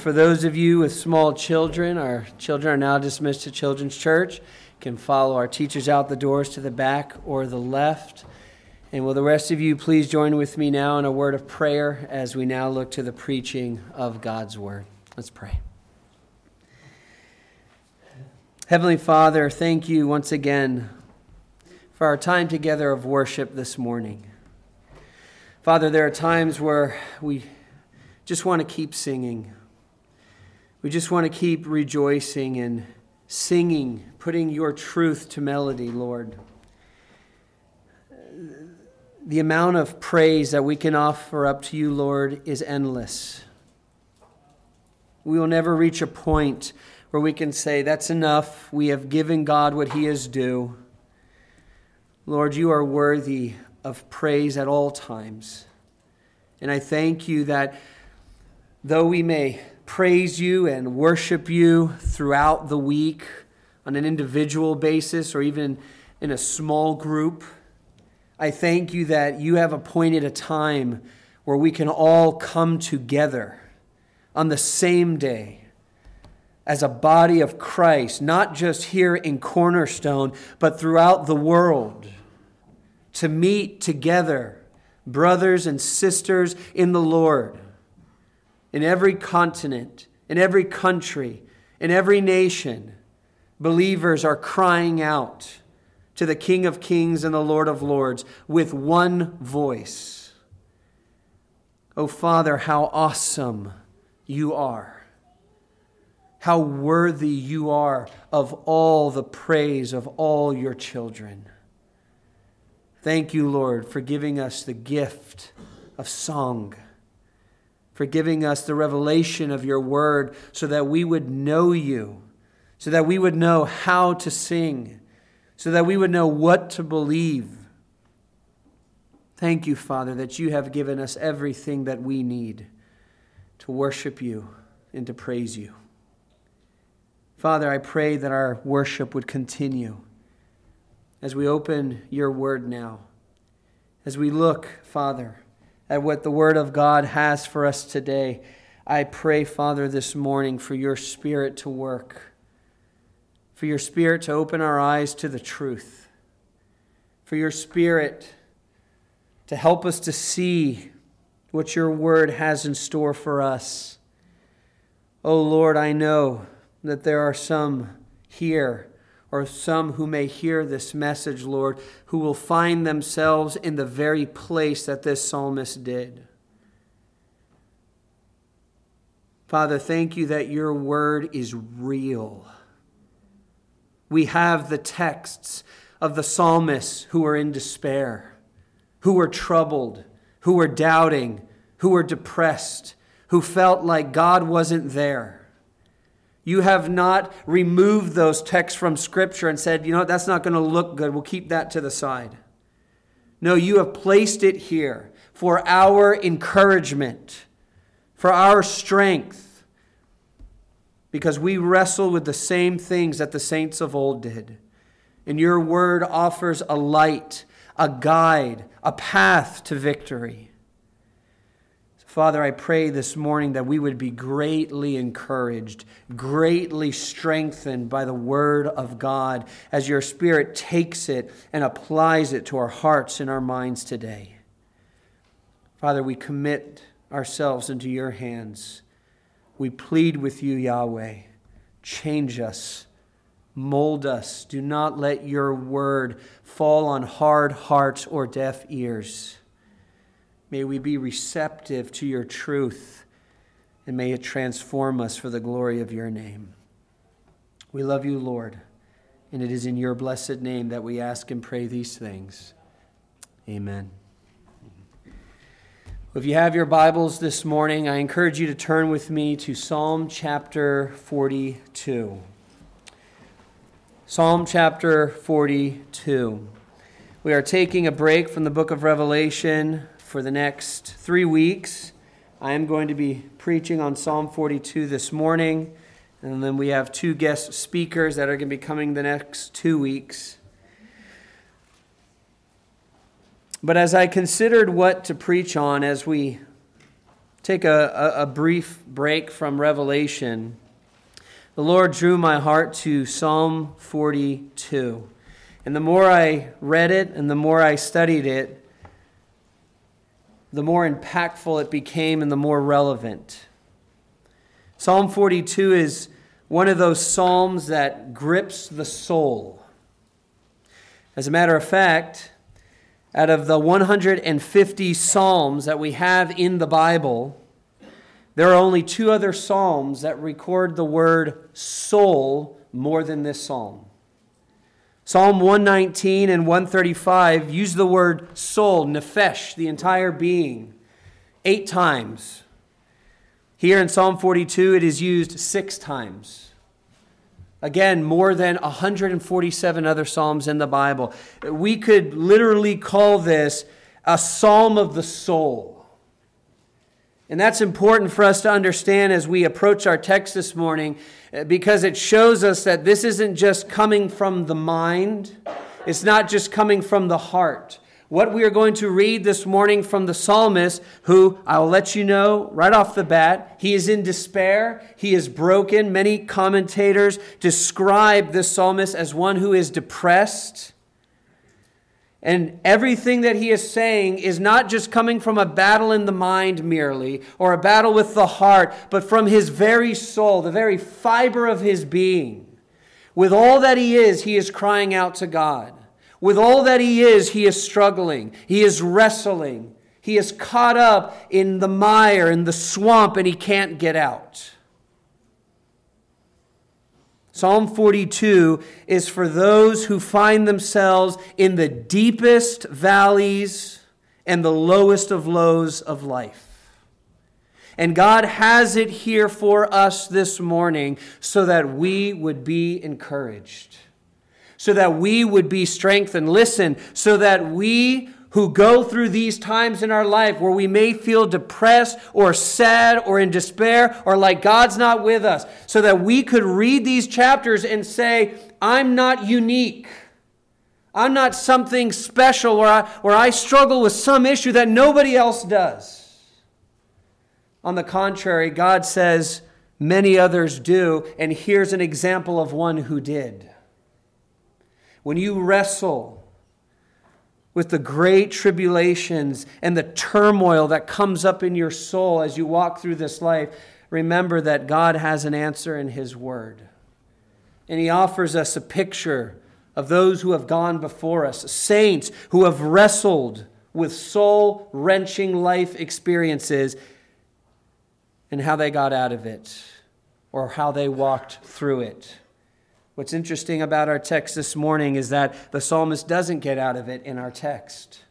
For those of you with small children, our children are now dismissed to Children's Church. You can follow our teachers out the doors to the back or the left. And will the rest of you please join with me now in a word of prayer as we now look to the preaching of God's Word. Let's pray. Heavenly Father, thank you once again for our time together of worship this morning. Father, there are times where we just want to keep singing. We just want to keep rejoicing and singing, putting your truth to melody, Lord. The amount of praise that we can offer up to you, Lord, is endless. We will never reach a point where we can say, that's enough. We have given God what he is due. Lord, you are worthy of praise at all times. And I thank you that though we may praise you and worship you throughout the week on an individual basis or even in a small group, I thank you that you have appointed a time where we can all come together on the same day as a body of Christ, not just here in Cornerstone, but throughout the world, to meet together, brothers and sisters in the Lord. In every continent, in every country, in every nation, believers are crying out to the King of Kings and the Lord of Lords with one voice. Oh, Father, how awesome you are. How worthy you are of all the praise of all your children. Thank you, Lord, for giving us the gift of song, for giving us the revelation of your word so that we would know you, so that we would know how to sing, so that we would know what to believe. Thank you, Father, that you have given us everything that we need to worship you and to praise you. Father, I pray that our worship would continue as we open your word now, as we look, Father, at what the Word of God has for us today. I pray, Father, this morning for your Spirit to work, for your Spirit to open our eyes to the truth, for your Spirit to help us to see what your Word has in store for us. Oh Lord, I know that there are some here, or some who may hear this message, Lord, who will find themselves in the very place that this psalmist did. Father, thank you that your word is real. We have the texts of the psalmists who were in despair, who were troubled, who were doubting, who were depressed, who felt like God wasn't there. You have not removed those texts from Scripture and said, you know, that's not going to look good. We'll keep that to the side. No, you have placed it here for our encouragement, for our strength, because we wrestle with the same things that the saints of old did. And your word offers a light, a guide, a path to victory. Father, I pray this morning that we would be greatly encouraged, greatly strengthened by the Word of God as your Spirit takes it and applies it to our hearts and our minds today. Father, we commit ourselves into your hands. We plead with you, Yahweh. Change us, mold us. Do not let your word fall on hard hearts or deaf ears. May we be receptive to your truth, and may it transform us for the glory of your name. We love you, Lord, and it is in your blessed name that we ask and pray these things. Amen. If you have your Bibles this morning, I encourage you to turn with me to Psalm chapter 42. Psalm chapter 42. We are taking a break from the book of Revelation for the next 3 weeks. I am going to be preaching on Psalm 42 this morning, and then we have 2 guest speakers that are going to be coming the next 2 weeks. But as I considered what to preach on as we take a brief break from Revelation, the Lord drew my heart to Psalm 42. And the more I read it and the more I studied it, the more impactful it became and the more relevant. Psalm 42 is one of those psalms that grips the soul. As a matter of fact, out of the 150 psalms that we have in the Bible, there are only two other psalms that record the word soul more than this psalm. Psalm 119 and 135 use the word soul, nephesh, the entire being, 8 times. Here in Psalm 42, it is used 6 times. Again, more than 147 other psalms in the Bible. We could literally call this a psalm of the soul. And that's important for us to understand as we approach our text this morning, because it shows us that this isn't just coming from the mind. It's not just coming from the heart. What we are going to read this morning from the psalmist, who I will let you know right off the bat, he is in despair. He is broken. Many commentators describe this psalmist as one who is depressed. And everything that he is saying is not just coming from a battle in the mind merely, or a battle with the heart, but from his very soul, the very fiber of his being. With all that he is crying out to God. With all that he is struggling. He is wrestling. He is caught up in the mire, in the swamp, and he can't get out. Psalm 42 is for those who find themselves in the deepest valleys and the lowest of lows of life. And God has it here for us this morning so that we would be encouraged, so that we would be strengthened. Listen, so that we who go through these times in our life where we may feel depressed or sad or in despair or like God's not with us, so that we could read these chapters and say, I'm not unique. I'm not something special or I struggle with some issue that nobody else does. On the contrary, God says many others do, and here's an example of one who did. When you wrestle with the great tribulations and the turmoil that comes up in your soul as you walk through this life, remember that God has an answer in His Word. And He offers us a picture of those who have gone before us, saints who have wrestled with soul-wrenching life experiences and how they got out of it or how they walked through it. What's interesting about our text this morning is that the psalmist doesn't get out of it in our text,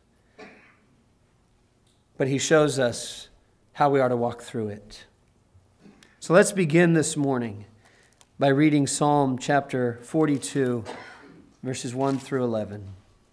but he shows us how we are to walk through it. So let's begin this morning by reading Psalm chapter 42, verses 1 through 11.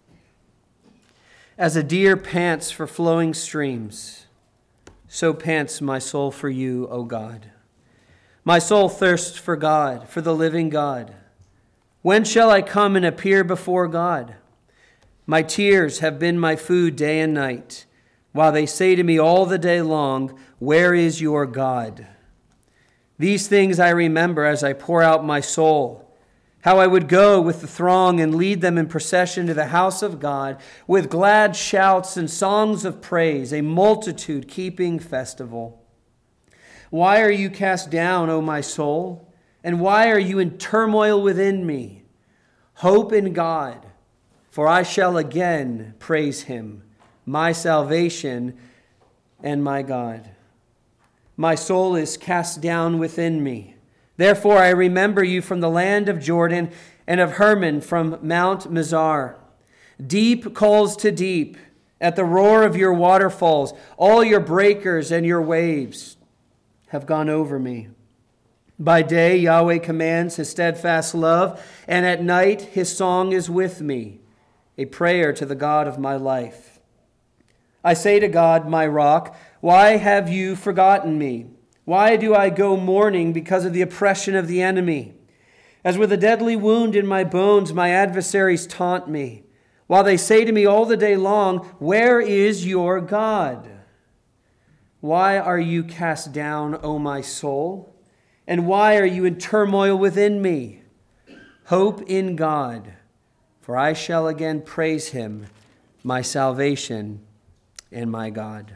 As a deer pants for flowing streams, so pants my soul for you, O God. My soul thirsts for God, for the living God. When shall I come and appear before God? My tears have been my food day and night, while they say to me all the day long, where is your God? These things I remember as I pour out my soul, how I would go with the throng and lead them in procession to the house of God with glad shouts and songs of praise, a multitude keeping festival. Why are you cast down, O my soul? And why are you in turmoil within me? Hope in God, for I shall again praise Him, my salvation and my God. My soul is cast down within me. Therefore I remember you from the land of Jordan and of Hermon from Mount Mizar. Deep calls to deep at the roar of your waterfalls. All your breakers and your waves have gone over me. By day, Yahweh commands His steadfast love, and at night His song is with me, a prayer to the God of my life. I say to God, my rock, why have you forgotten me? Why do I go mourning because of the oppression of the enemy? As with a deadly wound in my bones, my adversaries taunt me, while they say to me all the day long, where is your God? Why are you cast down, O my soul? And why are you in turmoil within me? Hope in God, for I shall again praise him, my salvation and my God.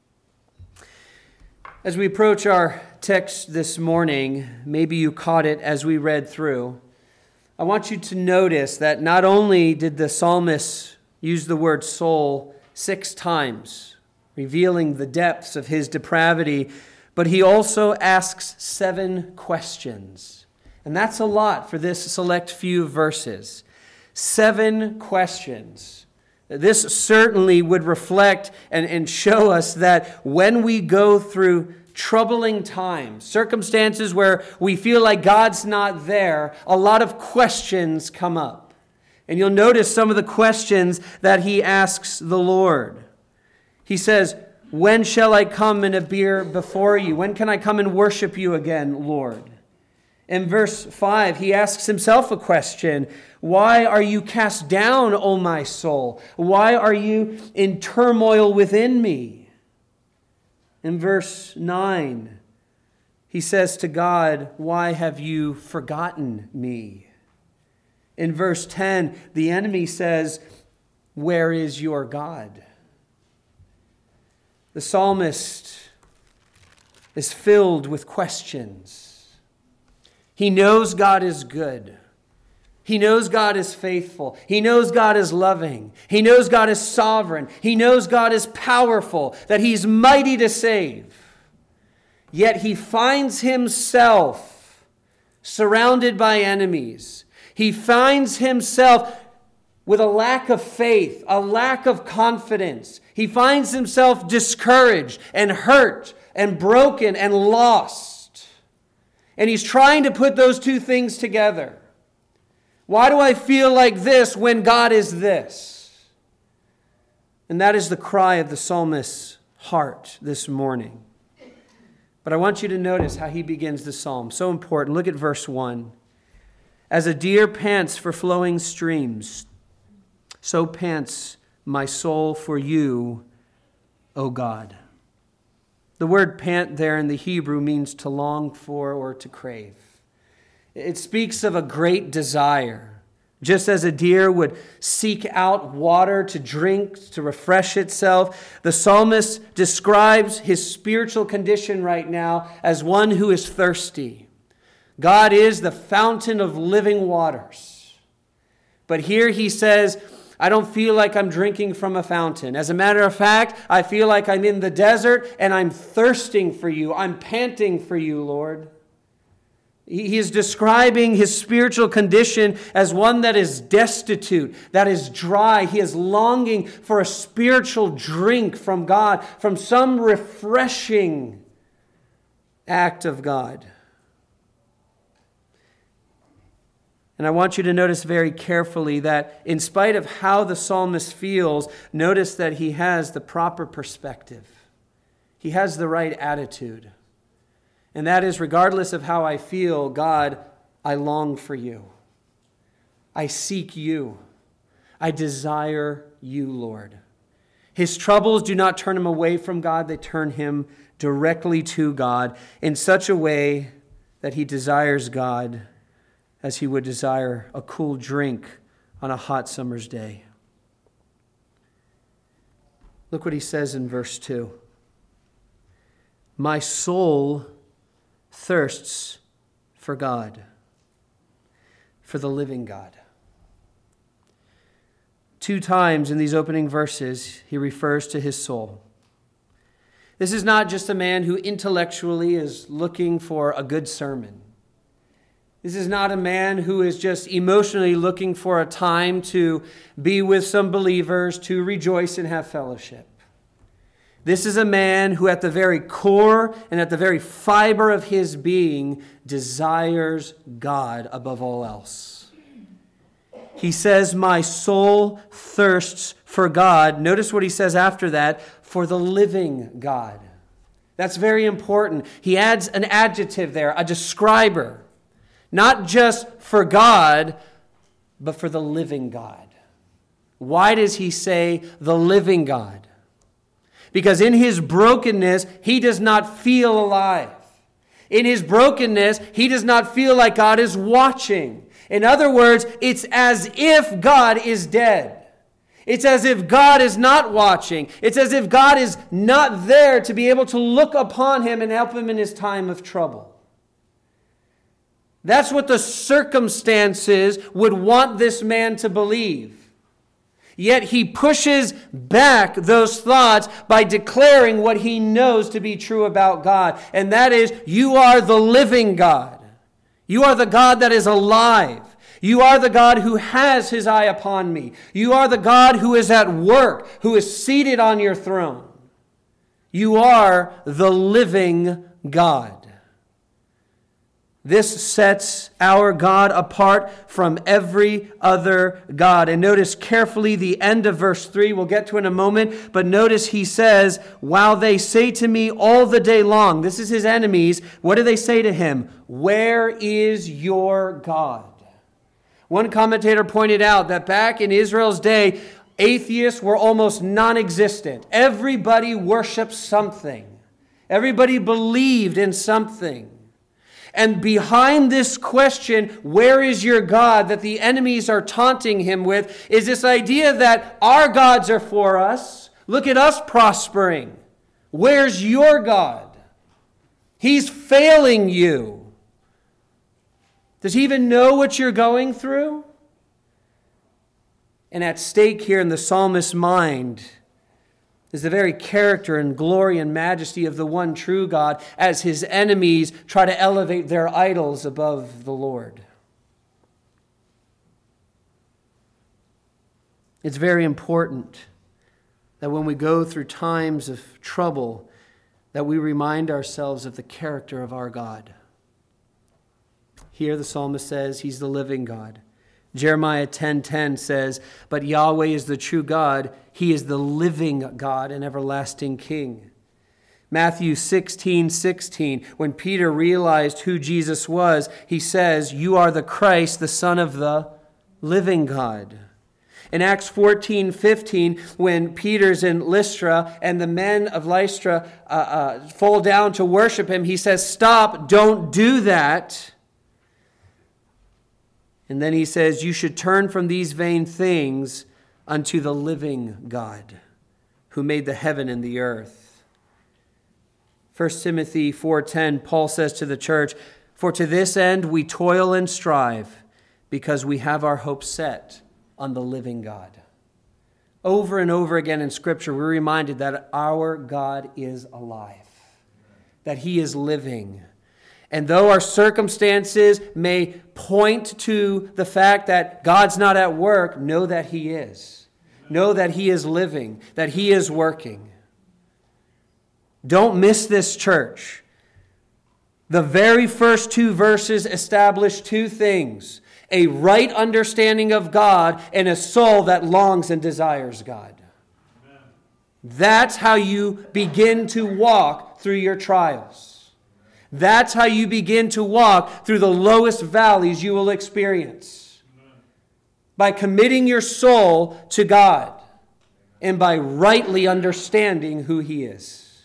As we approach our text this morning, maybe you caught it as we read through, I want you to notice that not only did the psalmist use the word soul 6 times, revealing the depths of his depravity, but he also asks 7 questions. And that's a lot for this select few verses. 7 questions. This certainly would reflect and show us that when we go through troubling times, circumstances where we feel like God's not there, a lot of questions come up. And you'll notice some of the questions that he asks the Lord. He says, when shall I come and appear before you? When can I come and worship you again, Lord? In verse 5, he asks himself a question. Why are you cast down, O my soul? Why are you in turmoil within me? In verse 9, he says to God, why have you forgotten me? In verse 10, the enemy says, where is your God? The psalmist is filled with questions. He knows God is good. He knows God is faithful. He knows God is loving. He knows God is sovereign. He knows God is powerful, that he's mighty to save. Yet he finds himself surrounded by enemies. He finds himself with a lack of faith, a lack of confidence. He finds himself discouraged and hurt and broken and lost. And he's trying to put those two things together. Why do I feel like this when God is this? And that is the cry of the psalmist's heart this morning. But I want you to notice how he begins the psalm. So important. Look at verse 1. As a deer pants for flowing streams, so pants my soul for you, O God. The word pant there in the Hebrew means to long for or to crave. It speaks of a great desire. Just as a deer would seek out water to drink, to refresh itself, the psalmist describes his spiritual condition right now as one who is thirsty. God is the fountain of living waters. But here he says, I don't feel like I'm drinking from a fountain. As a matter of fact, I feel like I'm in the desert and I'm thirsting for you. I'm panting for you, Lord. He is describing his spiritual condition as one that is destitute, that is dry. He is longing for a spiritual drink from God, from some refreshing act of God. And I want you to notice very carefully that in spite of how the psalmist feels, notice that he has the proper perspective. He has the right attitude. And that is, regardless of how I feel, God, I long for you. I seek you. I desire you, Lord. His troubles do not turn him away from God. They turn him directly to God in such a way that he desires God as he would desire a cool drink on a hot summer's day. Look what he says in verse 2. My soul thirsts for God, for the living God. 2 times in these opening verses, he refers to his soul. This is not just a man who intellectually is looking for a good sermon. This is not a man who is just emotionally looking for a time to be with some believers, to rejoice and have fellowship. This is a man who at the very core and at the very fiber of his being desires God above all else. He says, my soul thirsts for God. Notice what he says after that, for the living God. That's very important. He adds an adjective there, a describer. Not just for God, but for the living God. Why does he say the living God? Because in his brokenness, he does not feel alive. In his brokenness, he does not feel like God is watching. In other words, it's as if God is dead. It's as if God is not watching. It's as if God is not there to be able to look upon him and help him in his time of trouble. That's what the circumstances would want this man to believe. Yet he pushes back those thoughts by declaring what he knows to be true about God. And that is, you are the living God. You are the God that is alive. You are the God who has his eye upon me. You are the God who is at work, who is seated on your throne. You are the living God. This sets our God apart from every other God. And notice carefully the end of verse 3. We'll get to it in a moment. But notice he says, while they say to me all the day long, this is his enemies, what do they say to him? Where is your God? One commentator pointed out that back in Israel's day, atheists were almost non-existent. Everybody worshiped something. Everybody believed in something. And behind this question, where is your God, that the enemies are taunting him with, is this idea that our gods are for us. Look at us prospering. Where's your God? He's failing you. Does he even know what you're going through? And at stake here in the psalmist's mind is the very character and glory and majesty of the one true God as his enemies try to elevate their idols above the Lord. It's very important that when we go through times of trouble, that we remind ourselves of the character of our God. Here the psalmist says he's the living God. Jeremiah 10:10 says, but Yahweh is the true God. He is the living God and everlasting King. Matthew 16:16, when Peter realized who Jesus was, he says, you are the Christ, the Son of the living God. In Acts 14:15, when Peter's in Lystra and the men of Lystra fall down to worship him, he says, stop, don't do that. And then he says, you should turn from these vain things unto the living God, who made the heaven and the earth. 1 Timothy 4:10, Paul says to the church, for to this end we toil and strive, because we have our hope set on the living God. Over and over again in Scripture, we're reminded that our God is alive, that he is living. And though our circumstances may point to the fact that God's not at work, know that he is. Know that he is living, that he is working. Don't miss this, church. The very first two verses establish two things: a right understanding of God and a soul that longs and desires God. Amen. That's how you begin to walk through your trials. That's how you begin to walk through the lowest valleys you will experience. By committing your soul to God and by rightly understanding who he is.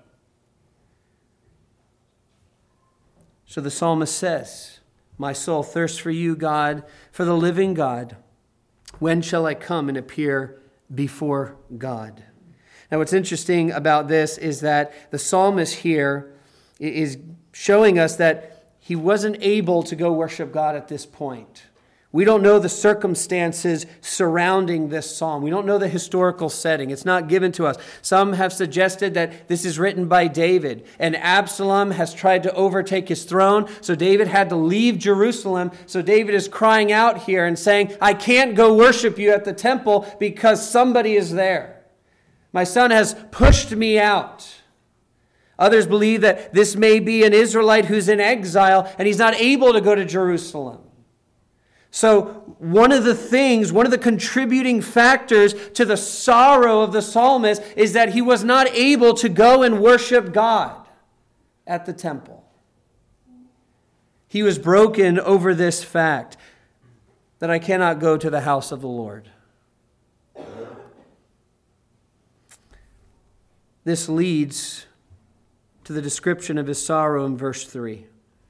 So the psalmist says, my soul thirsts for you, God, for the living God. When shall I come and appear before God? Now what's interesting about this is that the psalmist here is showing us that he wasn't able to go worship God at this point. We don't know the circumstances surrounding this psalm. We don't know the historical setting. It's not given to us. Some have suggested that this is written by David, and Absalom has tried to overtake his throne, so David had to leave Jerusalem. So David is crying out here and saying, I can't go worship you at the temple because somebody is there. My son has pushed me out. Others believe that this may be an Israelite who's in exile and he's not able to go to Jerusalem. So one of the contributing factors to the sorrow of the psalmist is that he was not able to go and worship God at the temple. He was broken over this fact that I cannot go to the house of the Lord. This leads to the description of his sorrow in verse 3.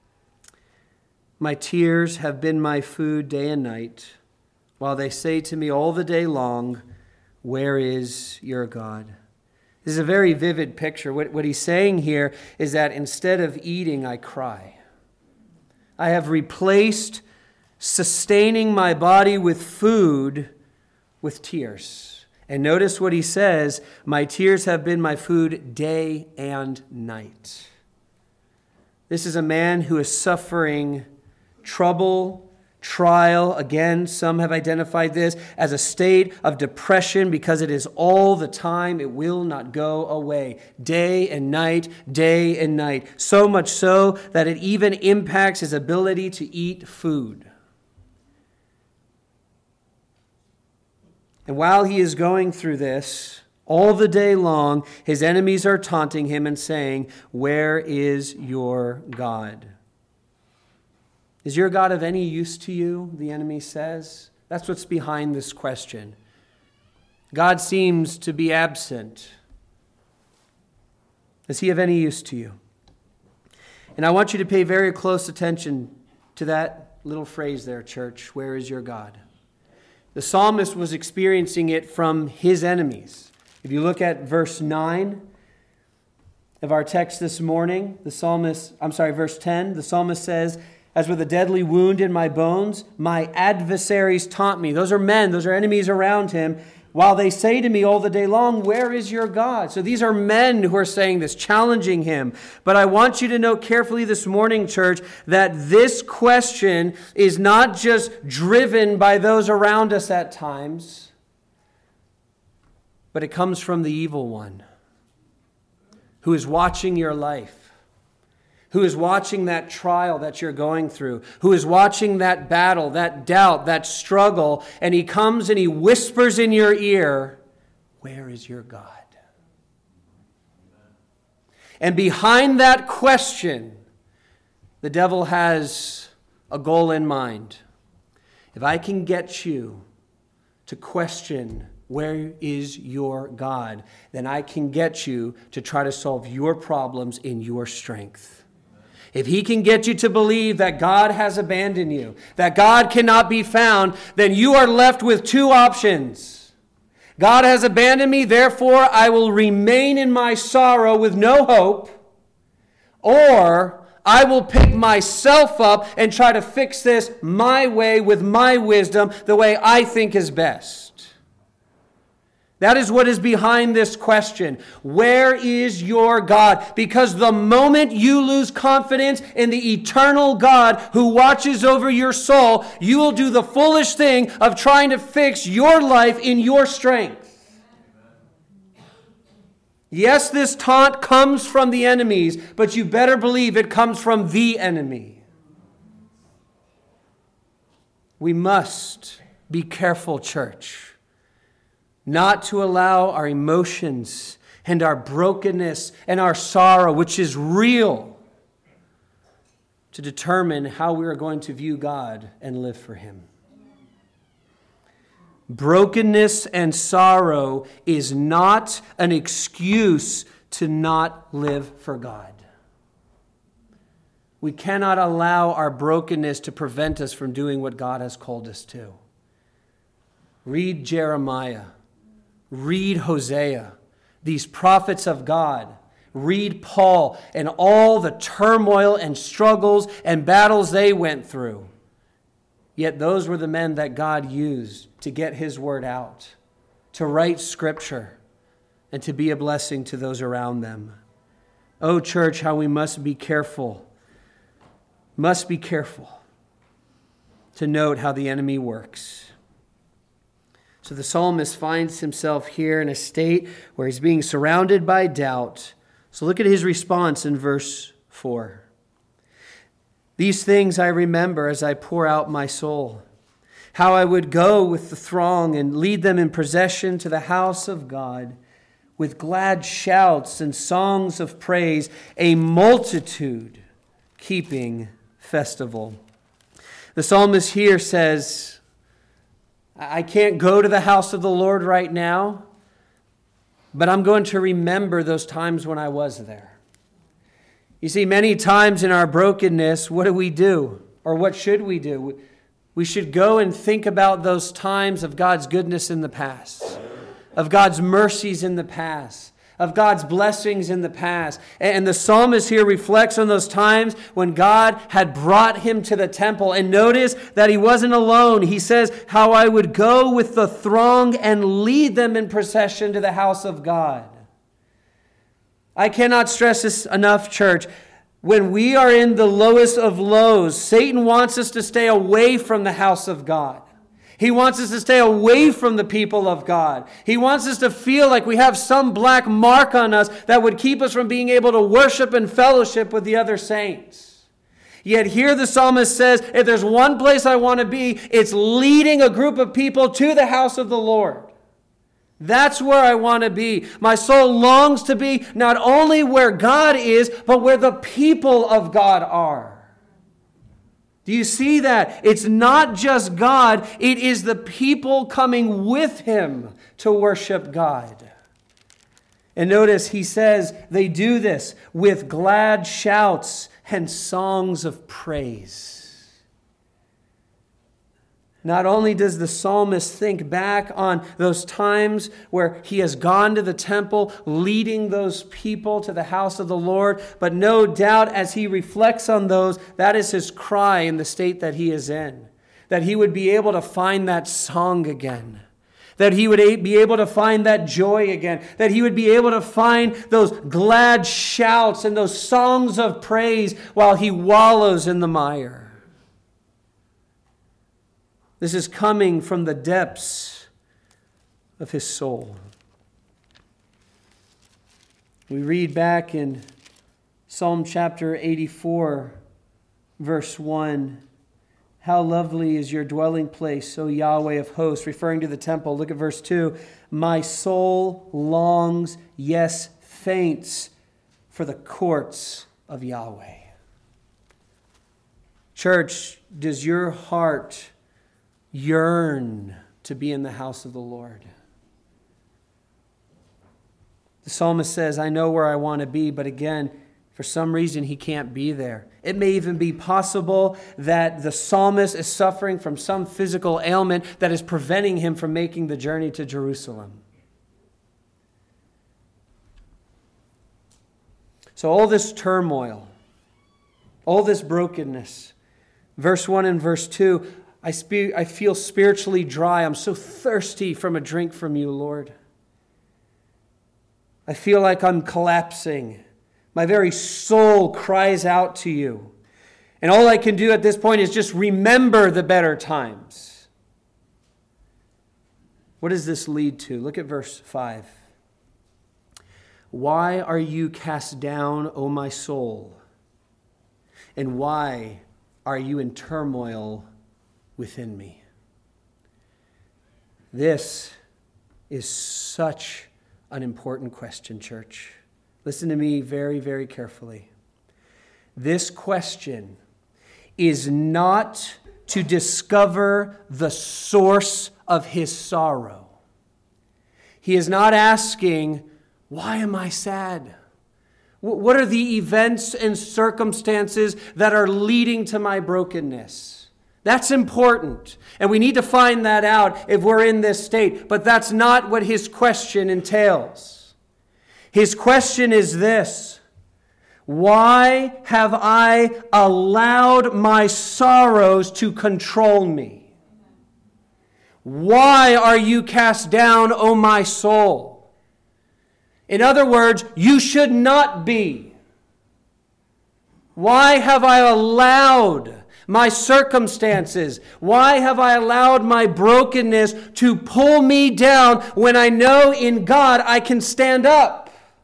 My tears have been my food day and night, while they say to me all the day long, where is your God? This is a very vivid picture. What he's saying here is that instead of eating, I cry. I have replaced sustaining my body with food with tears. And notice what he says, my tears have been my food day and night. This is a man who is suffering trouble, trial. Again, some have identified this as a state of depression because it is all the time. It will not go away. Day and night, day and night. So much so that it even impacts his ability to eat food. And while he is going through this, all the day long, his enemies are taunting him and saying, where is your God? Is your God of any use to you, the enemy says? That's what's behind this question. God seems to be absent. Is he of any use to you? And I want you to pay very close attention to that little phrase there, church. Where is your God? The psalmist was experiencing it from his enemies. If you look at verse 9 of our text this morning, verse 10, the psalmist says, as with a deadly wound in my bones, my adversaries taunt me. Those are men, those are enemies around him. While they say to me all the day long, where is your God? So these are men who are saying this, challenging him. But I want you to note carefully this morning, church, that this question is not just driven by those around us at times, but it comes from the evil one who is watching your life, who is watching that trial that you're going through, who is watching that battle, that doubt, that struggle, and he comes and he whispers in your ear, where is your God? And behind that question, the devil has a goal in mind. If I can get you to question where is your God, then I can get you to try to solve your problems in your strength. If he can get you to believe that God has abandoned you, that God cannot be found, then you are left with two options. God has abandoned me, therefore I will remain in my sorrow with no hope, or I will pick myself up and try to fix this my way with my wisdom, the way I think is best. That is what is behind this question. Where is your God? Because the moment you lose confidence in the eternal God who watches over your soul, you will do the foolish thing of trying to fix your life in your strength. Yes, this taunt comes from the enemies, but you better believe it comes from the enemy. We must be careful, church, not to allow our emotions and our brokenness and our sorrow, which is real, to determine how we are going to view God and live for him. Brokenness and sorrow is not an excuse to not live for God. We cannot allow our brokenness to prevent us from doing what God has called us to. Read Jeremiah. Read Hosea, these prophets of God. Read Paul and all the turmoil and struggles and battles they went through. Yet those were the men that God used to get his word out, to write scripture, and to be a blessing to those around them. Oh, church, how we must be careful to note how the enemy works. So the psalmist finds himself here in a state where he's being surrounded by doubt. So look at his response in verse 4. These things I remember as I pour out my soul, how I would go with the throng and lead them in procession to the house of God with glad shouts and songs of praise, a multitude keeping festival. The psalmist here says, I can't go to the house of the Lord right now, but I'm going to remember those times when I was there. You see, many times in our brokenness, what do? Or what should we do? We should go and think about those times of God's goodness in the past, of God's mercies in the past, of God's blessings in the past. And the psalmist here reflects on those times when God had brought him to the temple. And notice that he wasn't alone. He says, how I would go with the throng and lead them in procession to the house of God. I cannot stress this enough, church. When we are in the lowest of lows, Satan wants us to stay away from the house of God. He wants us to stay away from the people of God. He wants us to feel like we have some black mark on us that would keep us from being able to worship and fellowship with the other saints. Yet here the psalmist says, if there's one place I want to be, it's leading a group of people to the house of the Lord. That's where I want to be. My soul longs to be not only where God is, but where the people of God are. Do you see that? It's not just God, it is the people coming with him to worship God. And notice he says they do this with glad shouts and songs of praise. Not only does the psalmist think back on those times where he has gone to the temple, leading those people to the house of the Lord, but no doubt as he reflects on those, that is his cry in the state that he is in. That he would be able to find that song again. That he would be able to find that joy again. That he would be able to find those glad shouts and those songs of praise while he wallows in the mire. This is coming from the depths of his soul. We read back in Psalm chapter 84, verse 1, how lovely is your dwelling place, O Yahweh of hosts, referring to the temple. Look at verse 2. My soul longs, yes, faints for the courts of Yahweh. Church, does your heart yearn to be in the house of the Lord? The psalmist says, I know where I want to be, but again, for some reason he can't be there. It may even be possible that the psalmist is suffering from some physical ailment that is preventing him from making the journey to Jerusalem. So all this turmoil, all this brokenness, verse 1 and verse 2, I feel spiritually dry. I'm so thirsty from a drink from you, Lord. I feel like I'm collapsing. My very soul cries out to you. And all I can do at this point is just remember the better times. What does this lead to? Look at verse 5. Why are you cast down, O my soul? And why are you in turmoil within me? This is such an important question, church. Listen to me very, very carefully. This question is not to discover the source of his sorrow. He is not asking, why am I sad? What are the events and circumstances that are leading to my brokenness? That's important. And we need to find that out if we're in this state. But that's not what his question entails. His question is this: why have I allowed my sorrows to control me? Why are you cast down, O my soul? In other words, you should not be. Why have I allowed my circumstances? Why have I allowed my brokenness to pull me down when I know in God I can stand up?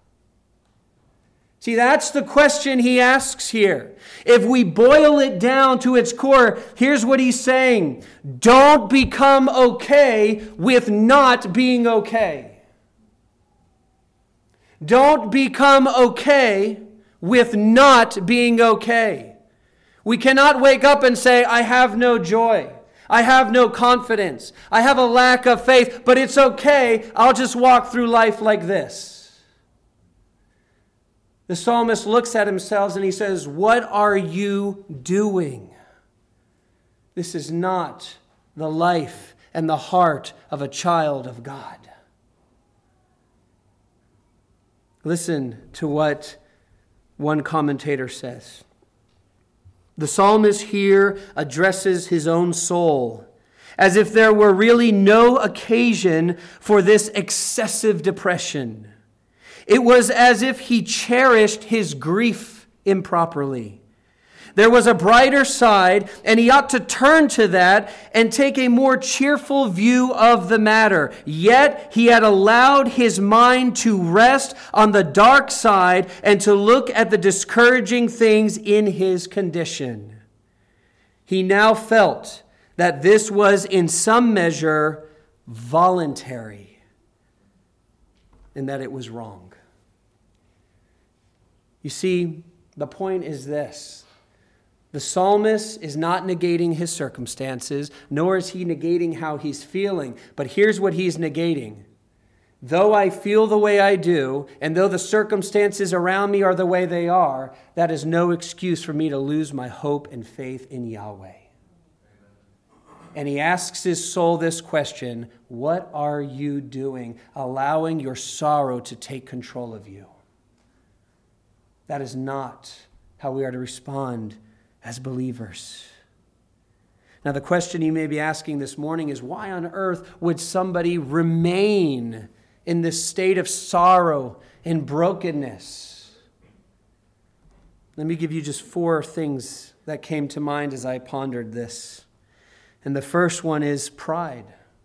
See, that's the question he asks here. If we boil it down to its core, here's what he's saying. Don't become okay with not being okay. Don't become okay with not being okay. We cannot wake up and say, I have no joy. I have no confidence. I have a lack of faith, but it's okay. I'll just walk through life like this. The psalmist looks at himself and he says, what are you doing? This is not the life and the heart of a child of God. Listen to what one commentator says. The psalmist here addresses his own soul as if there were really no occasion for this excessive depression. It was as if he cherished his grief improperly. There was a brighter side, and he ought to turn to that and take a more cheerful view of the matter. Yet he had allowed his mind to rest on the dark side and to look at the discouraging things in his condition. He now felt that this was in some measure voluntary and that it was wrong. You see, the point is this. The psalmist is not negating his circumstances, nor is he negating how he's feeling. But here's what he's negating. Though I feel the way I do, and though the circumstances around me are the way they are, that is no excuse for me to lose my hope and faith in Yahweh. And he asks his soul this question, what are you doing, allowing your sorrow to take control of you? That is not how we are to respond as believers. Now, the question you may be asking this morning is, why on earth would somebody remain in this state of sorrow and brokenness? Let me give you just 4 things that came to mind as I pondered this. And the first one is pride.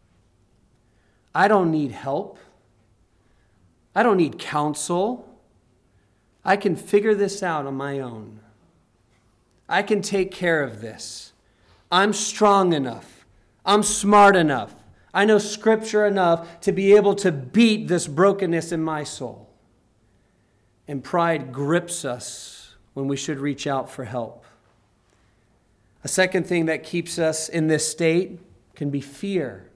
I don't need help. I don't need counsel. I can figure this out on my own. I can take care of this. I'm strong enough. I'm smart enough. I know Scripture enough to be able to beat this brokenness in my soul. And pride grips us when we should reach out for help. A second thing that keeps us in this state can be fear.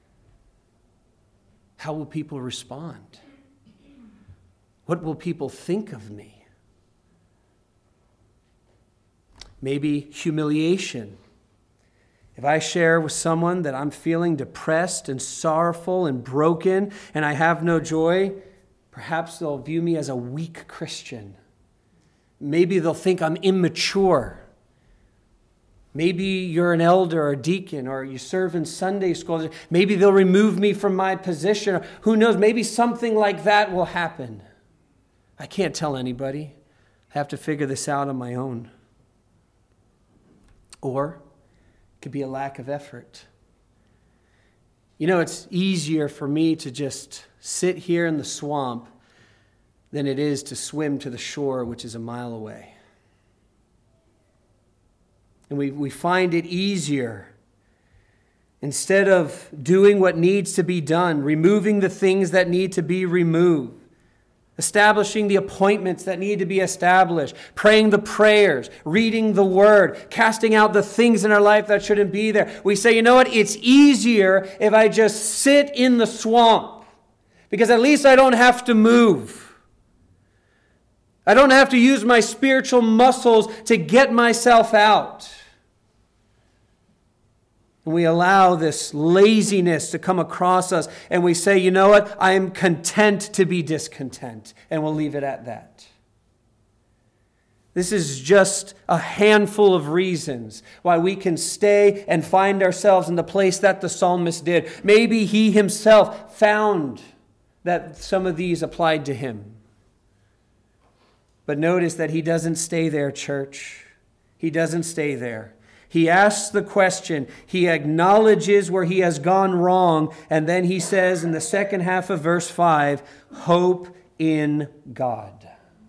How will people respond? What will people think of me? Maybe humiliation. If I share with someone that I'm feeling depressed and sorrowful and broken and I have no joy, perhaps they'll view me as a weak Christian. Maybe they'll think I'm immature. Maybe you're an elder or a deacon or you serve in Sunday school. Maybe they'll remove me from my position. Who knows? Maybe something like that will happen. I can't tell anybody. I have to figure this out on my own. Or it could be a lack of effort. You know, it's easier for me to just sit here in the swamp than it is to swim to the shore, which is a mile away. And we find it easier, instead of doing what needs to be done, removing the things that need to be removed, establishing the appointments that need to be established, praying the prayers, reading the word, casting out the things in our life that shouldn't be there. We say, you know what? It's easier if I just sit in the swamp because at least I don't have to move. I don't have to use my spiritual muscles to get myself out. And we allow this laziness to come across us and we say, you know what? I am content to be discontent. And we'll leave it at that. This is just a handful of reasons why we can stay and find ourselves in the place that the psalmist did. Maybe he himself found that some of these applied to him. But notice that he doesn't stay there, church. He doesn't stay there. He asks the question, he acknowledges where he has gone wrong, and then he says in the second half of verse 5, hope in God.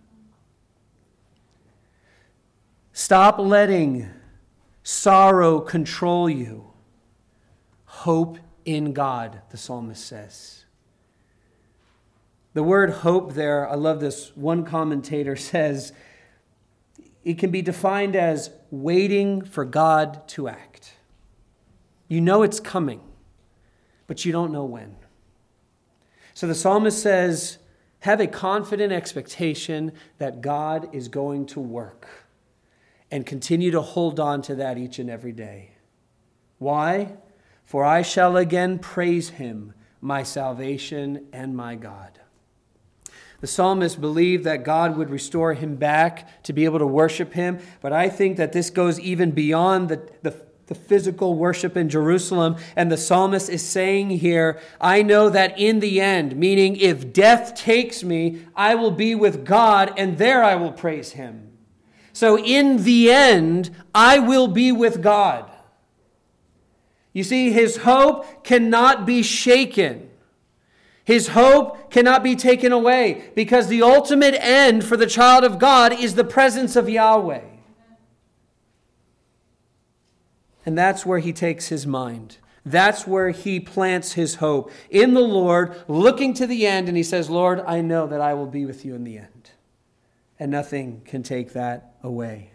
Stop letting sorrow control you. Hope in God, the psalmist says. The word hope there, I love this. One commentator says, it can be defined as waiting for God to act. You know it's coming, but you don't know when. So the psalmist says, have a confident expectation that God is going to work, and continue to hold on to that each and every day. Why? For I shall again praise him, my salvation and my God. The psalmist believed that God would restore him back to be able to worship him, but I think that this goes even beyond the physical worship in Jerusalem. And the psalmist is saying here, I know that in the end, meaning if death takes me, I will be with God, and there I will praise him. So in the end, I will be with God. You see, his hope cannot be shaken. His hope cannot be taken away, because the ultimate end for the child of God is the presence of Yahweh. And that's where he takes his mind. That's where he plants his hope in the Lord, looking to the end, and he says, Lord, I know that I will be with you in the end. And nothing can take that away.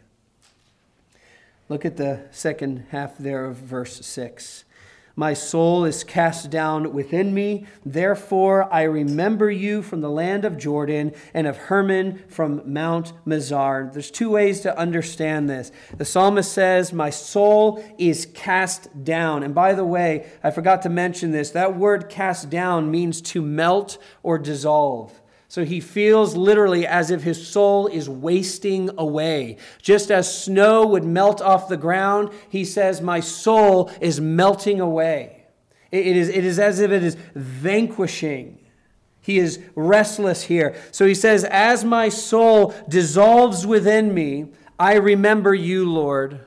Look at the second half there of verse 6. My soul is cast down within me. Therefore, I remember you from the land of Jordan and of Hermon from Mount Mizar. There's two ways to understand this. The psalmist says, my soul is cast down. And by the way, I forgot to mention this. That word cast down means to melt or dissolve. So he feels literally as if his soul is wasting away. Just as snow would melt off the ground, he says, my soul is melting away. It is as if it is vanquishing. He is restless here. So he says, as my soul dissolves within me, I remember you, Lord.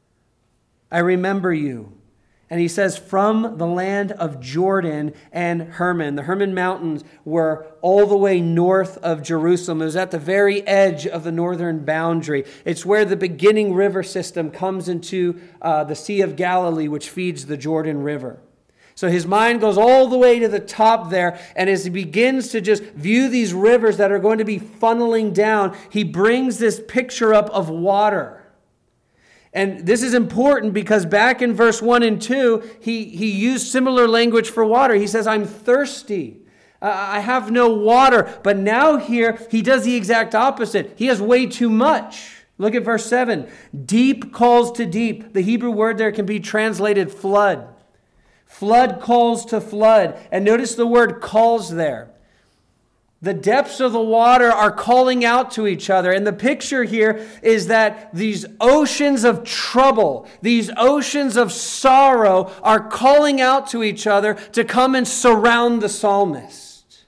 I remember you. And he says, from the land of Jordan and Hermon. The Hermon Mountains were all the way north of Jerusalem. It was at the very edge of the northern boundary. It's where the beginning river system comes into the Sea of Galilee, which feeds the Jordan River. So his mind goes all the way to the top there, and as he begins to just view these rivers that are going to be funneling down, he brings this picture up of water. And this is important because back in verse 1 and 2, he used similar language for water. He says, I'm thirsty. I have no water. But now here, he does the exact opposite. He has way too much. Look at verse 7. Deep calls to deep. The Hebrew word there can be translated flood. Flood calls to flood. And notice the word calls there. The depths of the water are calling out to each other. And the picture here is that these oceans of trouble, these oceans of sorrow are calling out to each other to come and surround the psalmist.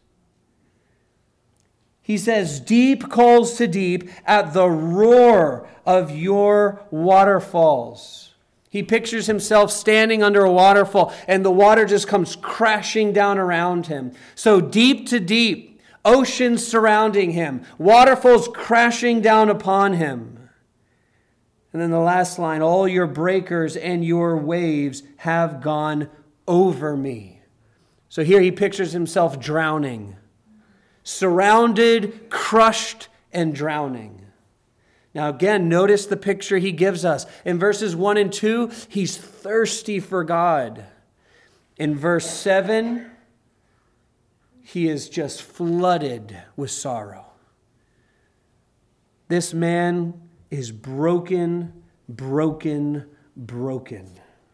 He says, deep calls to deep at the roar of your waterfalls. He pictures himself standing under a waterfall, and the water just comes crashing down around him. So deep to deep. Oceans surrounding him, waterfalls crashing down upon him. And then the last line, all your breakers and your waves have gone over me. So here he pictures himself drowning, surrounded, crushed, and drowning. Now again, notice the picture he gives us. In verses 1 and 2, he's thirsty for God. In verse 7, he is just flooded with sorrow. This man is broken, broken, broken.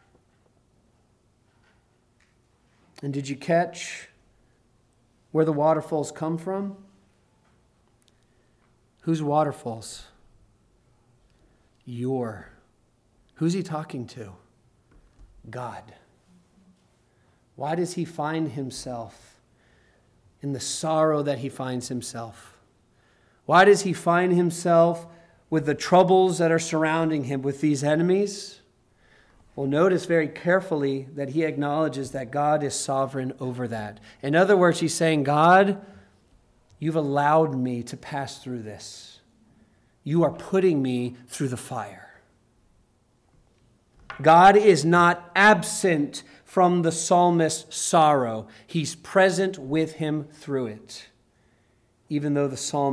And did you catch where the waterfalls come from? Whose waterfalls? Your. Who's he talking to? God. Why does he find himself in the sorrow that he finds himself? Why does he find himself with the troubles that are surrounding him with these enemies? Well, notice very carefully that he acknowledges that God is sovereign over that. In other words, he's saying, God, you've allowed me to pass through this. You are putting me through the fire. God is not absent from the psalmist's sorrow. He's present with him through it, even though the psalmist cannot detect the presence of God.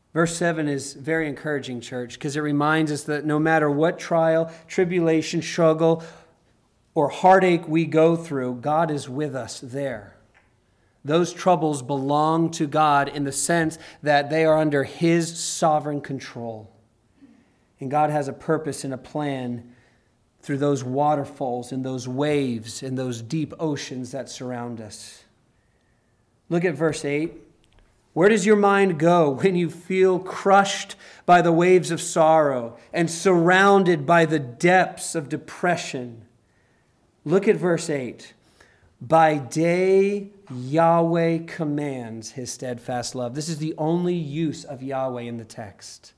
Verse 7 is very encouraging, church, because it reminds us that no matter what trial, tribulation, struggle, or heartache we go through, God is with us there. Those troubles belong to God in the sense that they are under His sovereign control. And God has a purpose and a plan through those waterfalls and those waves and those deep oceans that surround us. Look at verse 8. Where does your mind go when you feel crushed by the waves of sorrow and surrounded by the depths of depression? Look at verse 8. By day, Yahweh commands His steadfast love. This is the only use of Yahweh in the text.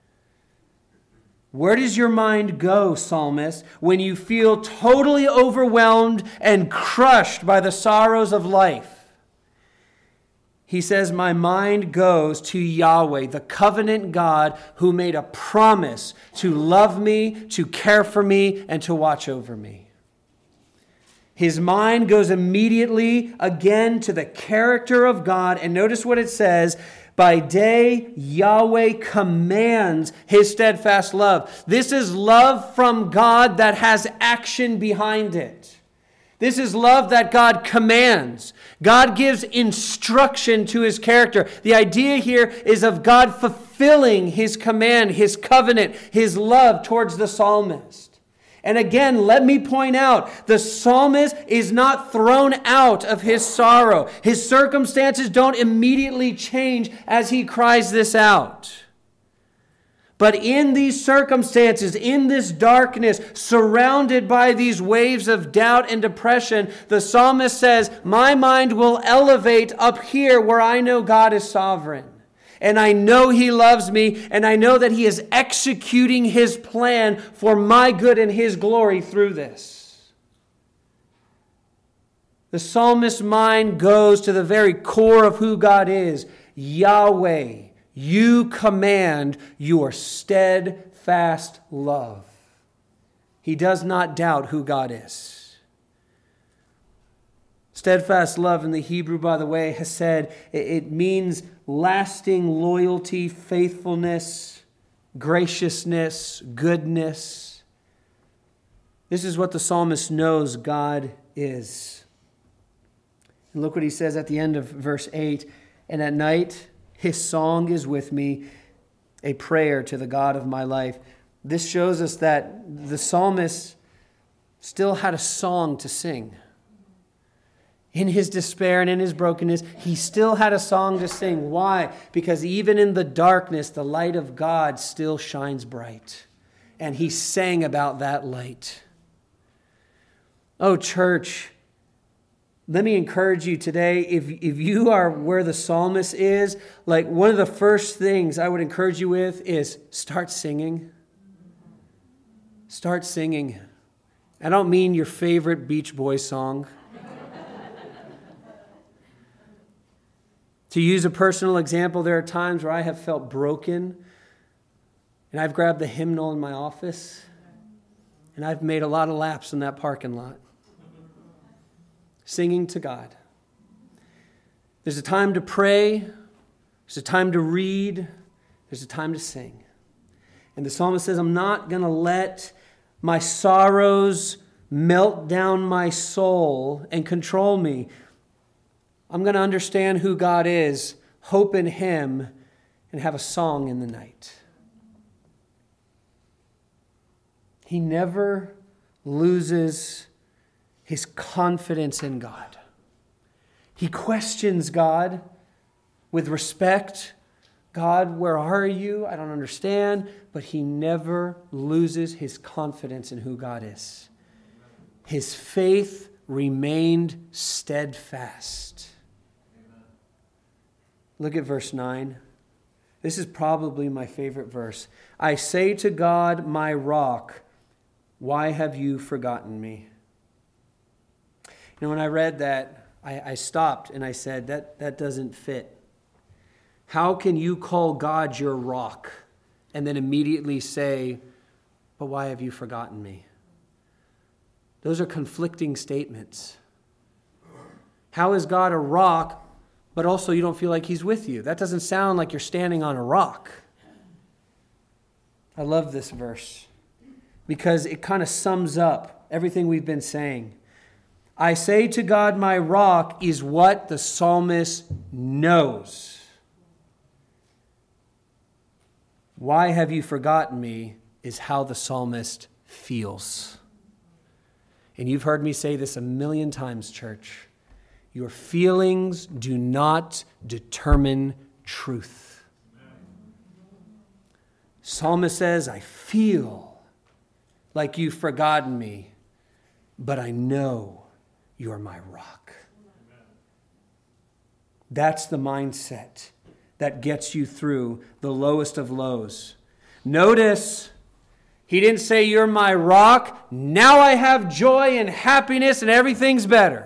Where does your mind go, psalmist, when you feel totally overwhelmed and crushed by the sorrows of life? He says, my mind goes to Yahweh, the covenant God who made a promise to love me, to care for me, and to watch over me. His mind goes immediately again to the character of God. And notice what it says, by day, Yahweh commands His steadfast love. This is love from God that has action behind it. This is love that God commands. God gives instruction to His character. The idea here is of God fulfilling His command, His covenant, His love towards the psalmist. And again, let me point out, the psalmist is not thrown out of his sorrow. His circumstances don't immediately change as he cries this out. But in these circumstances, in this darkness, surrounded by these waves of doubt and depression, the psalmist says, my mind will elevate up here where I know God is sovereign. And I know He loves me, and I know that He is executing His plan for my good and His glory through this. The psalmist's mind goes to the very core of who God is. Yahweh, you command your steadfast love. He does not doubt who God is. Steadfast love in the Hebrew, by the way, has said it means lasting loyalty, faithfulness, graciousness, goodness. This is what the psalmist knows God is. And look what he says at the end of verse 8. And at night, His song is with me, a prayer to the God of my life. This shows us that the psalmist still had a song to sing. In his despair and in his brokenness, he still had a song to sing. Why? Because even in the darkness, the light of God still shines bright. And he sang about that light. Oh, church, let me encourage you today, if you are where the psalmist is, like one of the first things I would encourage you with is start singing. Start singing. I don't mean your favorite Beach Boys song. To use a personal example, there are times where I have felt broken, and I've grabbed the hymnal in my office, and I've made a lot of laps in that parking lot, singing to God. There's a time to pray, there's a time to read, there's a time to sing. And the psalmist says, I'm not going to let my sorrows melt down my soul and control me. I'm going to understand who God is, hope in Him, and have a song in the night. He never loses his confidence in God. He questions God with respect. God, where are you? I don't understand. But he never loses his confidence in who God is. His faith remained steadfast. Look at verse 9. This is probably my favorite verse. I say to God, my rock, why have you forgotten me? You know, when I read that, I stopped and I said, that doesn't fit. How can you call God your rock and then immediately say, but why have you forgotten me? Those are conflicting statements. How is God a rock but also you don't feel like he's with you. That doesn't sound like you're standing on a rock. I love this verse because it kind of sums up everything we've been saying. I say to God, my rock is what the psalmist knows. Why have you forgotten me is how the psalmist feels. And you've heard me say this a million times, church. Your feelings do not determine truth. Psalmist says, I feel like you've forgotten me, but I know you're my rock. That's the mindset that gets you through the lowest of lows. Notice, he didn't say, you're my rock. Now I have joy and happiness and everything's better.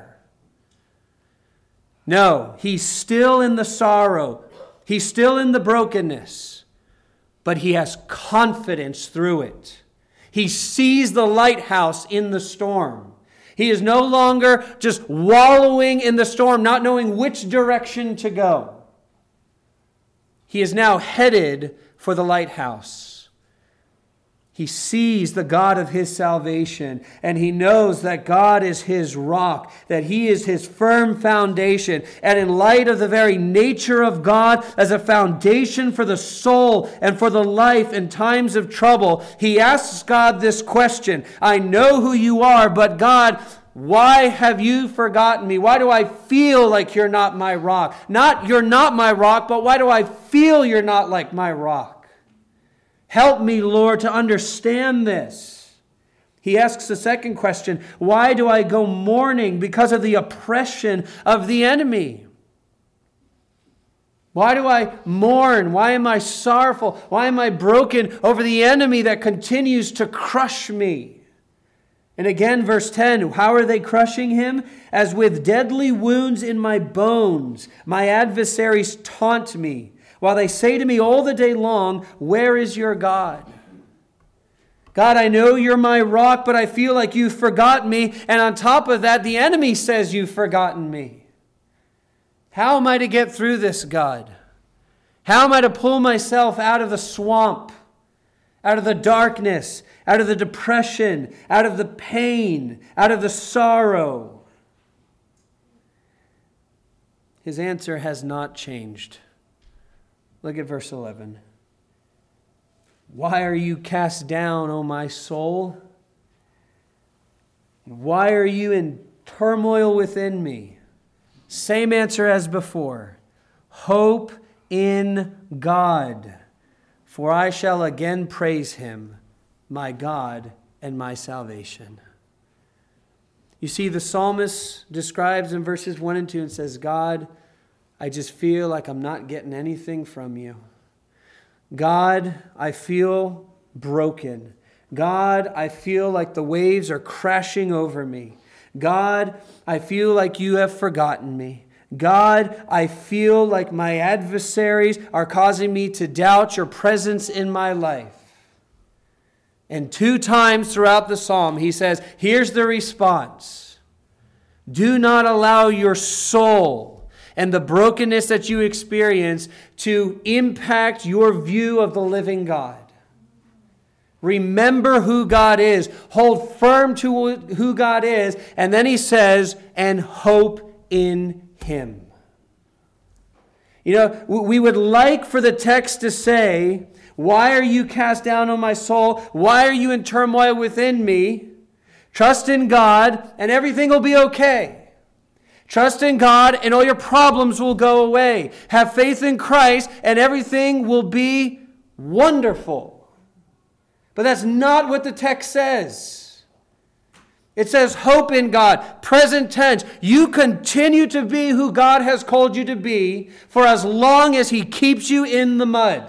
No, he's still in the sorrow. He's still in the brokenness. But he has confidence through it. He sees the lighthouse in the storm. He is no longer just wallowing in the storm, not knowing which direction to go. He is now headed for the lighthouse. He sees the God of his salvation, and he knows that God is his rock, that he is his firm foundation. And in light of the very nature of God as a foundation for the soul and for the life in times of trouble, he asks God this question. I know who you are, but God, why have you forgotten me? Why do I feel like you're not my rock? Not you're not my rock, but why do I feel you're not like my rock? Help me, Lord, to understand this. He asks the second question, why do I go mourning because of the oppression of the enemy? Why do I mourn? Why am I sorrowful? Why am I broken over the enemy that continues to crush me? And again, verse 10, how are they crushing him? As with deadly wounds in my bones, my adversaries taunt me. While they say to me all the day long, where is your God? God, I know you're my rock, but I feel like you've forgotten me. And on top of that, the enemy says you've forgotten me. How am I to get through this, God? How am I to pull myself out of the swamp, out of the darkness, out of the depression, out of the pain, out of the sorrow? His answer has not changed. Look at verse 11. Why are you cast down, O my soul? Why are you in turmoil within me? Same answer as before. Hope in God, for I shall again praise him, my God and my salvation. You see, the psalmist describes in verses 1 and 2 and says, God, I just feel like I'm not getting anything from you. God, I feel broken. God, I feel like the waves are crashing over me. God, I feel like you have forgotten me. God, I feel like my adversaries are causing me to doubt your presence in my life. And 2 times throughout the psalm, he says, here's the response. Do not allow your soul and the brokenness that you experience to impact your view of the living God. Remember who God is. Hold firm to who God is. And then he says, and hope in him. You know, we would like for the text to say, why are you cast down, O my soul? Why are you in turmoil within me? Trust in God and everything will be okay. Trust in God and all your problems will go away. Have faith in Christ and everything will be wonderful. But that's not what the text says. It says hope in God, present tense. You continue to be who God has called you to be for as long as he keeps you in the mud,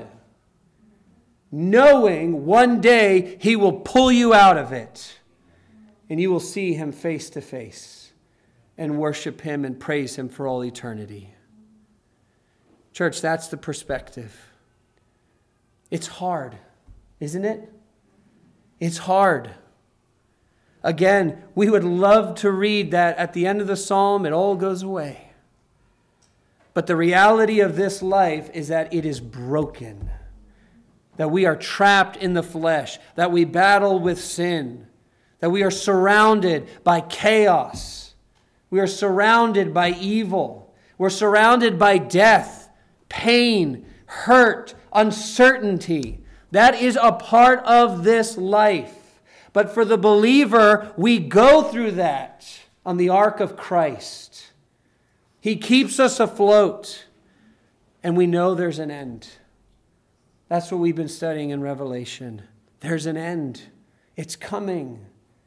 knowing one day he will pull you out of it and you will see him face to face and worship him and praise him for all eternity. Church, that's the perspective. It's hard, isn't it? It's hard. Again, we would love to read that at the end of the psalm, it all goes away. But the reality of this life is that it is broken, that we are trapped in the flesh, that we battle with sin, that we are surrounded by chaos. We are surrounded by evil. We're surrounded by death, pain, hurt, uncertainty. That is a part of this life. But for the believer, we go through that on the ark of Christ. He keeps us afloat, and we know there's an end. That's what we've been studying in Revelation. There's an end. It's coming.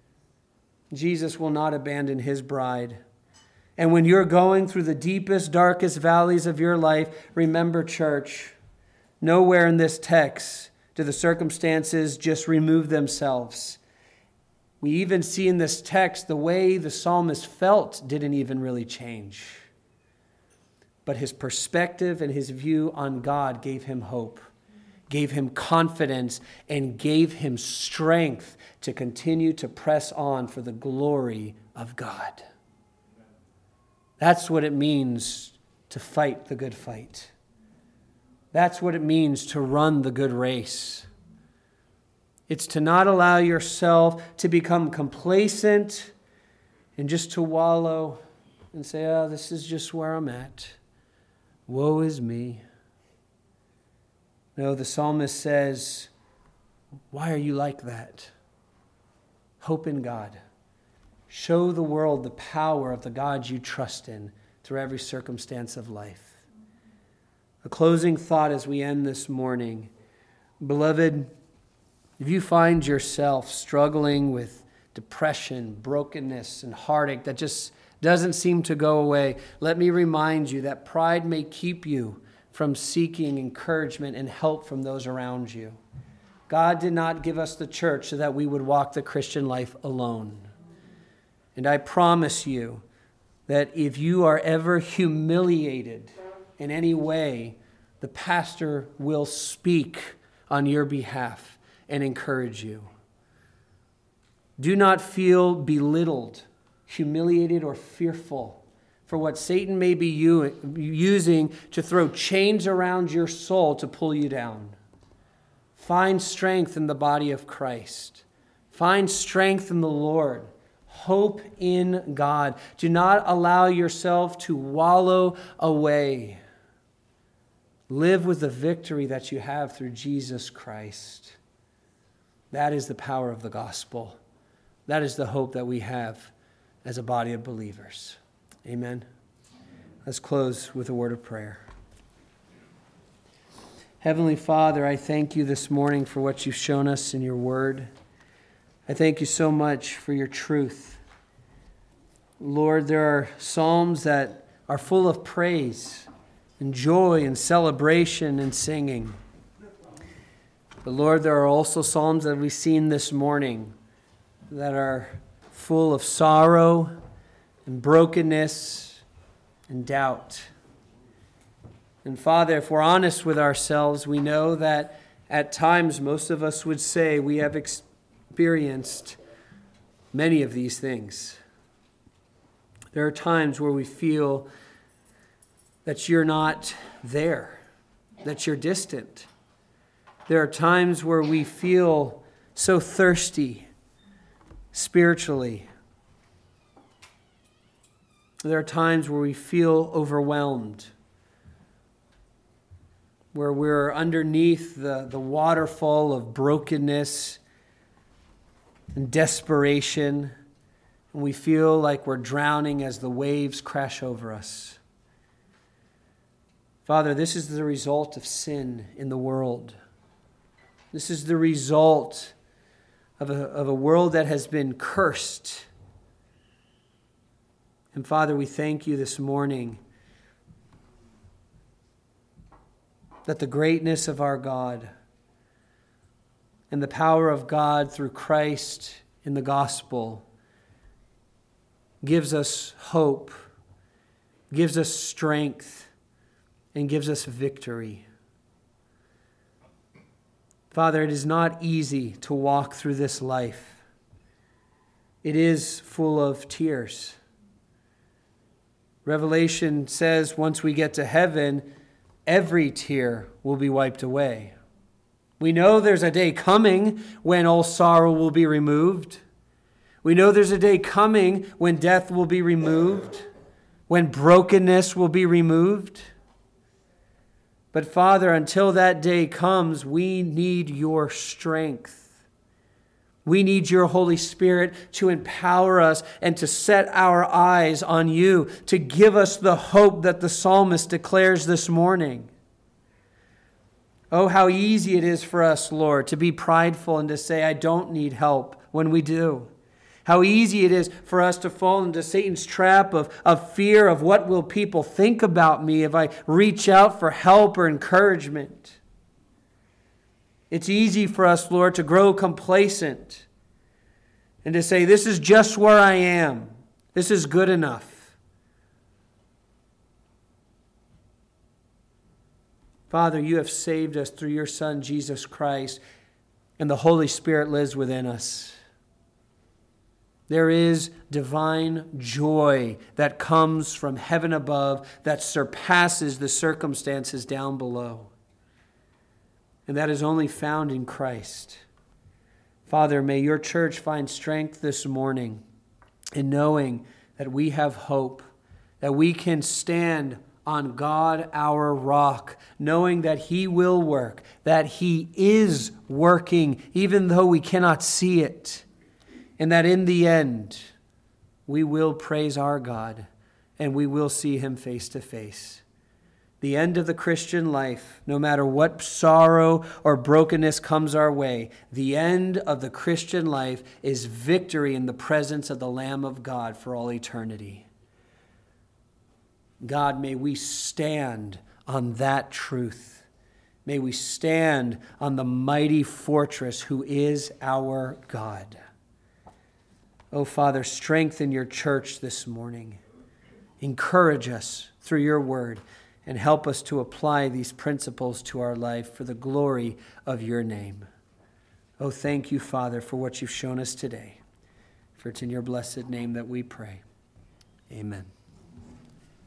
Jesus will not abandon his bride. And when you're going through the deepest, darkest valleys of your life, remember, church, nowhere in this text do the circumstances just remove themselves. We even see in this text the way the psalmist felt didn't even really change. But his perspective and his view on God gave him hope, gave him confidence, and gave him strength to continue to press on for the glory of God. That's what it means to fight the good fight. That's what it means to run the good race. It's to not allow yourself to become complacent and just to wallow and say, oh, this is just where I'm at. Woe is me. No, the psalmist says, why are you like that? Hope in God. Show the world the power of the God you trust in through every circumstance of life. A closing thought as we end this morning. Beloved, if you find yourself struggling with depression, brokenness, and heartache that just doesn't seem to go away, let me remind you that pride may keep you from seeking encouragement and help from those around you. God did not give us the church so that we would walk the Christian life alone. And I promise you that if you are ever humiliated in any way, the pastor will speak on your behalf and encourage you. Do not feel belittled, humiliated, or fearful for what Satan may be using to throw chains around your soul to pull you down. Find strength in the body of Christ. Find strength in the Lord. Hope in God. Do not allow yourself to wallow away. Live with the victory that you have through Jesus Christ. That is the power of the gospel. That is the hope that we have as a body of believers. Amen. Let's close with a word of prayer. Heavenly Father, I thank you this morning for what you've shown us in your word. I thank you so much for your truth. Lord, there are psalms that are full of praise and joy and celebration and singing. But Lord, there are also psalms that we've seen this morning that are full of sorrow and brokenness and doubt. And Father, if we're honest with ourselves, we know that at times most of us would say we have experienced many of these things. There are times where we feel that you're not there, that you're distant. There are times where we feel so thirsty spiritually. There are times where we feel overwhelmed, where we're underneath the waterfall of brokenness and desperation, and we feel like we're drowning as the waves crash over us. Father, this is the result of sin in the world. This is the result of a world that has been cursed. And Father, we thank you this morning that the greatness of our God and the power of God through Christ in the gospel gives us hope, gives us strength, and gives us victory. Father, it is not easy to walk through this life. It is full of tears. Revelation says once we get to heaven, every tear will be wiped away. We know there's a day coming when all sorrow will be removed. We know there's a day coming when death will be removed, when brokenness will be removed. But Father, until that day comes, we need your strength. We need your Holy Spirit to empower us and to set our eyes on you, to give us the hope that the psalmist declares this morning. Oh, how easy it is for us, Lord, to be prideful and to say, I don't need help, when we do. How easy it is for us to fall into Satan's trap of fear of what will people think about me if I reach out for help or encouragement. It's easy for us, Lord, to grow complacent and to say, this is just where I am. This is good enough. Father, you have saved us through your Son, Jesus Christ, and the Holy Spirit lives within us. There is divine joy that comes from heaven above that surpasses the circumstances down below. And that is only found in Christ. Father, may your church find strength this morning in knowing that we have hope, that we can stand on God our rock, knowing that he will work, that he is working even though we cannot see it, and that in the end we will praise our God and we will see him face to face. The end of the Christian life, no matter what sorrow or brokenness comes our way, the end of the Christian life is victory in the presence of the Lamb of God for all eternity. God, may we stand on that truth. May we stand on the mighty fortress who is our God. Oh, Father, strengthen your church this morning. Encourage us through your word and help us to apply these principles to our life for the glory of your name. Oh, thank you, Father, for what you've shown us today. For it's in your blessed name that we pray. Amen.